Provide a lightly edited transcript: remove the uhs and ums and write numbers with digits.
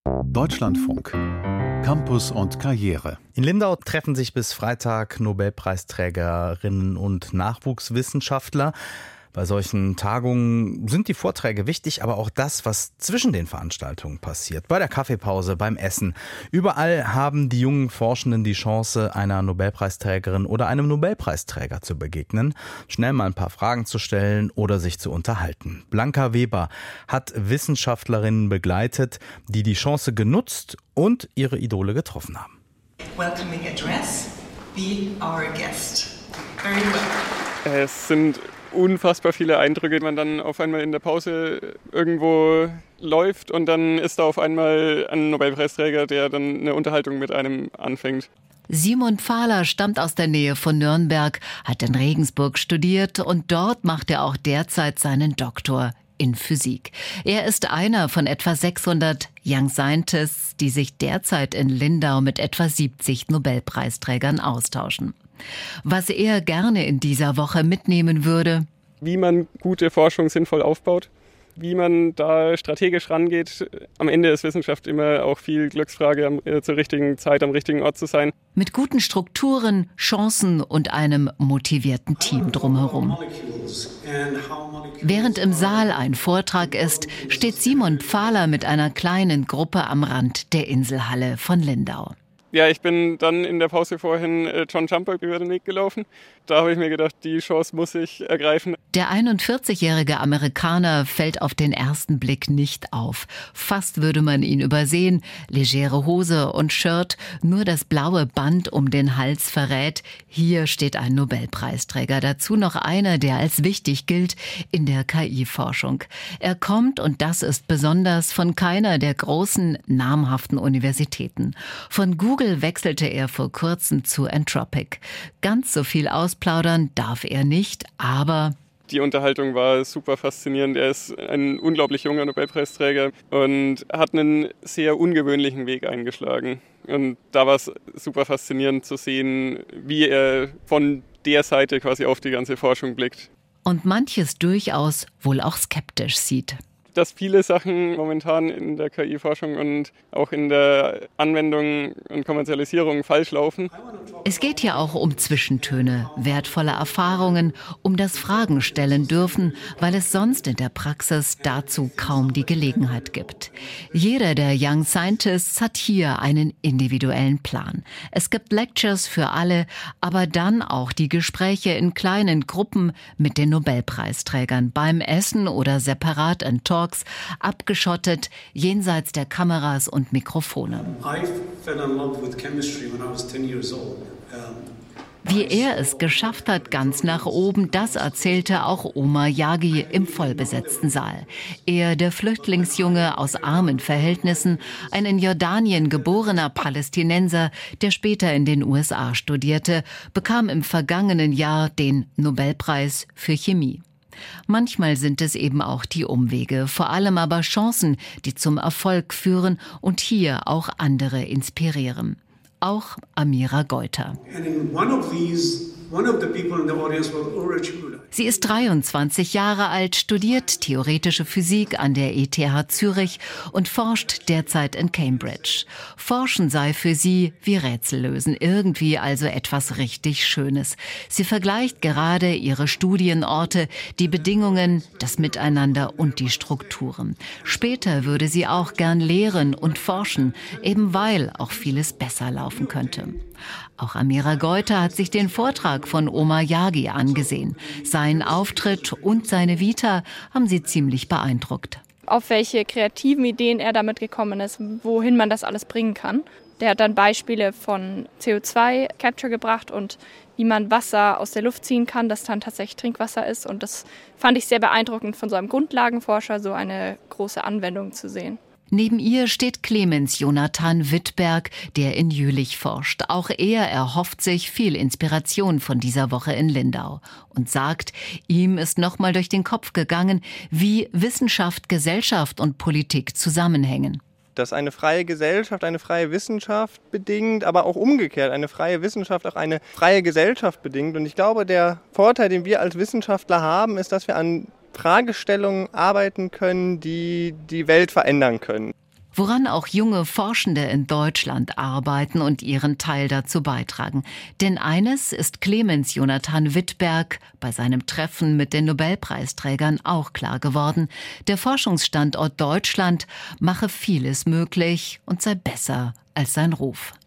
Deutschlandfunk. Campus und Karriere. In Lindau treffen sich bis Freitag Nobelpreisträgerinnen und Nachwuchswissenschaftler. Bei solchen Tagungen sind die Vorträge wichtig, aber auch das, was zwischen den Veranstaltungen passiert. Bei der Kaffeepause, beim Essen. Überall haben die jungen Forschenden die Chance, einer Nobelpreisträgerin oder einem Nobelpreisträger zu begegnen, schnell mal ein paar Fragen zu stellen oder sich zu unterhalten. Blanca Weber hat Wissenschaftlerinnen begleitet, die die Chance genutzt und ihre Idole getroffen haben. Welcoming address, be our guest. Very well. Es sind unfassbar viele Eindrücke, man dann auf einmal in der Pause irgendwo läuft und dann ist da auf einmal ein Nobelpreisträger, der dann eine Unterhaltung mit einem anfängt. Simon Fahler stammt aus der Nähe von Nürnberg, hat in Regensburg studiert und dort macht er auch derzeit seinen Doktor in Physik. Er ist einer von etwa 600 Young Scientists, die sich derzeit in Lindau mit etwa 70 Nobelpreisträgern austauschen. Was er gerne in dieser Woche mitnehmen würde: Wie man gute Forschung sinnvoll aufbaut, wie man da strategisch rangeht. Am Ende ist Wissenschaft immer auch viel Glücksfrage, zur richtigen Zeit am richtigen Ort zu sein. Mit guten Strukturen, Chancen und einem motivierten Team drumherum. Während im Saal ein Vortrag ist, steht Simon Fahler mit einer kleinen Gruppe am Rand der Inselhalle von Lindau. Ja, ich bin dann in der Pause vorhin John Jumper über den Weg gelaufen. Da habe ich mir gedacht, die Chance muss ich ergreifen. Der 41-jährige Amerikaner fällt auf den ersten Blick nicht auf. Fast würde man ihn übersehen. Legere Hose und Shirt, nur das blaue Band um den Hals verrät: hier steht ein Nobelpreisträger. Dazu noch einer, der als wichtig gilt in der KI-Forschung. Er kommt, und das ist besonders, von keiner der großen, namhaften Universitäten. Von Google wechselte er vor kurzem zu Anthropic. Ganz so viel ausplaudern darf er nicht, aber die Unterhaltung war super faszinierend. Er ist ein unglaublich junger Nobelpreisträger und hat einen sehr ungewöhnlichen Weg eingeschlagen. Und da war es super faszinierend zu sehen, wie er von der Seite quasi auf die ganze Forschung blickt. Und manches durchaus wohl auch skeptisch sieht. Dass viele Sachen momentan in der KI-Forschung und auch in der Anwendung und Kommerzialisierung falsch laufen. Es geht ja auch um Zwischentöne, wertvolle Erfahrungen, um das Fragen stellen dürfen, weil es sonst in der Praxis dazu kaum die Gelegenheit gibt. Jeder der Young Scientists hat hier einen individuellen Plan. Es gibt Lectures für alle, aber dann auch die Gespräche in kleinen Gruppen mit den Nobelpreisträgern beim Essen oder separat in Talks, abgeschottet, jenseits der Kameras und Mikrofone. Wie er es geschafft hat, ganz nach oben, das erzählte auch Omar Yaghi im vollbesetzten Saal. Er, der Flüchtlingsjunge aus armen Verhältnissen, ein in Jordanien geborener Palästinenser, der später in den USA studierte, bekam im vergangenen Jahr den Nobelpreis für Chemie. Manchmal sind es eben auch die Umwege, vor allem aber Chancen, die zum Erfolg führen und hier auch andere inspirieren. Auch Amira Geuter. Sie ist 23 Jahre alt, studiert theoretische Physik an der ETH Zürich und forscht derzeit in Cambridge. Forschen sei für sie wie Rätsellösen, irgendwie also etwas richtig Schönes. Sie vergleicht gerade ihre Studienorte, die Bedingungen, das Miteinander und die Strukturen. Später würde sie auch gern lehren und forschen, eben weil auch vieles besser laufen könnte. Auch Amira Geuter hat sich den Vortrag von Omar Yaghi angesehen. Sein Auftritt und seine Vita haben sie ziemlich beeindruckt. Auf welche kreativen Ideen er damit gekommen ist, wohin man das alles bringen kann. Der hat dann Beispiele von CO2-Capture gebracht und wie man Wasser aus der Luft ziehen kann, das dann tatsächlich Trinkwasser ist. Und das fand ich sehr beeindruckend, von so einem Grundlagenforscher so eine große Anwendung zu sehen. Neben ihr steht Clemens Jonathan Wittberg, der in Jülich forscht. Auch er erhofft sich viel Inspiration von dieser Woche in Lindau und sagt, ihm ist nochmal durch den Kopf gegangen, wie Wissenschaft, Gesellschaft und Politik zusammenhängen. Dass eine freie Gesellschaft eine freie Wissenschaft bedingt, aber auch umgekehrt eine freie Wissenschaft auch eine freie Gesellschaft bedingt. Und ich glaube, der Vorteil, den wir als Wissenschaftler haben, ist, dass wir an Fragestellungen arbeiten können, die die Welt verändern können. Woran auch junge Forschende in Deutschland arbeiten und ihren Teil dazu beitragen. Denn eines ist Clemens Jonathan Wittberg bei seinem Treffen mit den Nobelpreisträgern auch klar geworden. Der Forschungsstandort Deutschland mache vieles möglich und sei besser als sein Ruf.